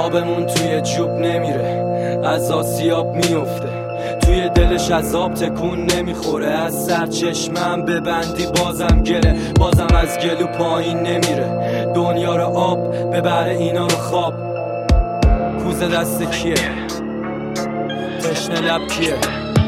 آبمون توی جوب نمیره، از آسیاب میفته، توی دلش از آب تکون نمیخوره. از سرچشمم ببندی بازم گله، بازم از گلو پایین نمیره. دنیا رو آب ببره، اینا رو خواب. کوزه دست کیه؟ تشنه لب کیه؟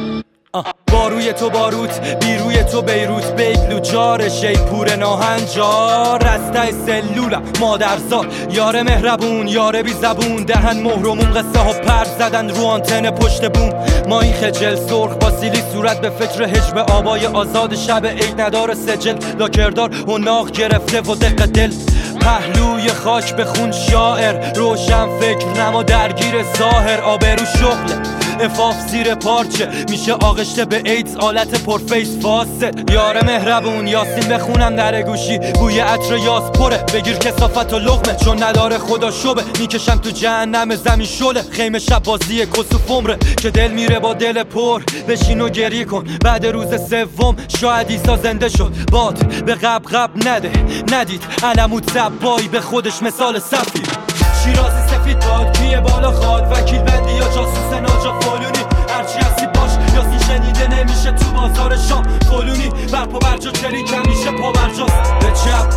باروی تو باروت، بیروی تو بیروت، بیگلو جار شیپور ناهنجار، رسته سلولم مادرزاد، یار مهربون یار بی زبون، دهن مهرمون قصه ها پرد زدن رو آنتن پشت بوم. ما این خجل سرخ با سیلی صورت به فکر حجب آبای آزاد، شب عید ندار سجل لاکردار و ناغ گرفته و دق دل. پهلوی خاک به خون شاعر، روشن فکر نما درگیر ظاهر. آبرو شغله افاف زیر پارچه، میشه آغشته به ایدز آلت پرفیس فاسه. یار مهربون یاسین بخونم در گوشی، بوی عطر یاس پره، بگیر کثافت و لقمه چون نداره خدا شبه. میکشم تو جهنم زمین شله، خیمه شب بازی کسوف عمره که دل میره با دل پر. بشین و گریه کن بعد روز سوم، شاید ایسا زنده شد. باد به قب نده ندید علمود زبایی به خودش مثال سفیر. شیرازی سفید باد کیه بالا خواد، وکیل بندی یا جاسوس ناجا فالونی، هرچی هستی باش یاسین شنیده نمیشه تو بازار شام. فالونی برپا برجا چریک همیشه پا برجاست، به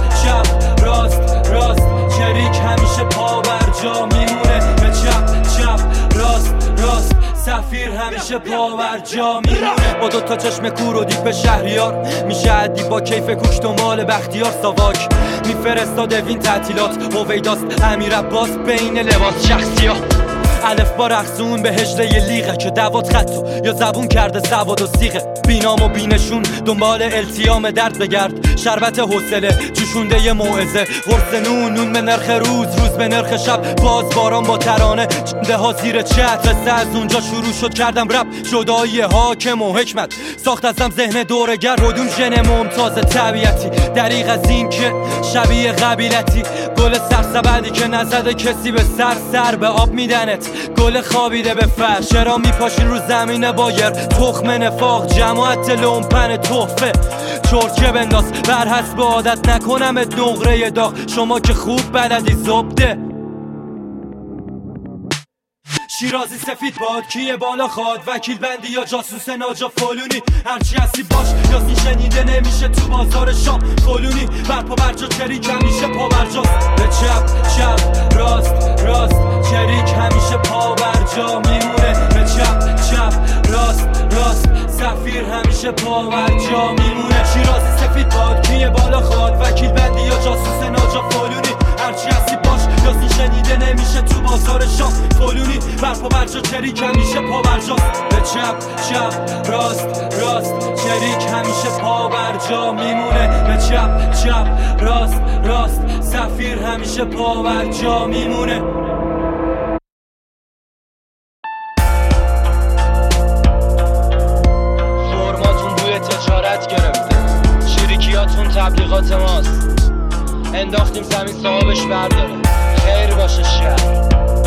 چپ راست چریک همیشه پا برجا میمونه. به چپ راست سفیر همیشه پا برجا میمونه. با دوتا چشم کور و دیپ شهریار، میشه عدی با کیف کوک دنبال بختیار. ساواک میفرستاده وین تعطیلات، هویداست امیر عباس بین لباس شخصی ها. الف با رقصون به هجله ی لیغه که دوات خطو یا زبون کرده سواد و سیغه. بینام و بینشون دنبال التیام درد بگرد، شربت حوصله جوشونده ی موعظه. قرص نون به نرخ روز به نرخ شب، باز باران با ترانه چنده ها زیر چت. قصه از اونجا شروع شد کردم رپ، جدایی حاکم و حکمت ساخت ازم ذهن دورگر. ردوم ژن ممتاز طبیعتی، دریغ از این که شبیه قبیلتی. گل سرسبدی که نزده کسی به سر به آب میدنت. گل خوابیده به فرش، چرا میپاشین رو زمین بایر؟ تخم نفاق جماعت لومپن تحفه. چرکه بنداز بر حسب عادت، نکنمت نقره داغ شما که خوب بلدی زبده. شیرازی سفید باد کیه بالا خواد، وکیل بندی یا جاسوس ناجا فالونی، هرچی هستی باش یاسین شنیده نمیشه تو بازار شام. فالونی برپا برجا چریک همیشه پا برجاست، به چپ راست چریک همیشه پا برجا میمونه. به چپ راست سفیر همیشه پا برجا میمونه. شیرازی سفید باد کیه بالا خواد، وکیل بندی یا جاسوس ناجا فالونی، هرچی هستی باش یاسین شنیده نمیشه تو بازار شام. فالونی برپا برجا چریک همیشه پا برجاست، به چپ راست چریک همیشه پا برجا میمونه. به چپ راست سفیر همیشه پا برجا میمونه. فرماتون بوی تجارت گرفته، شریکیاتون تبلیغات ماست. انداختیم زمین صاحبش برداره، خیر باشه شهر.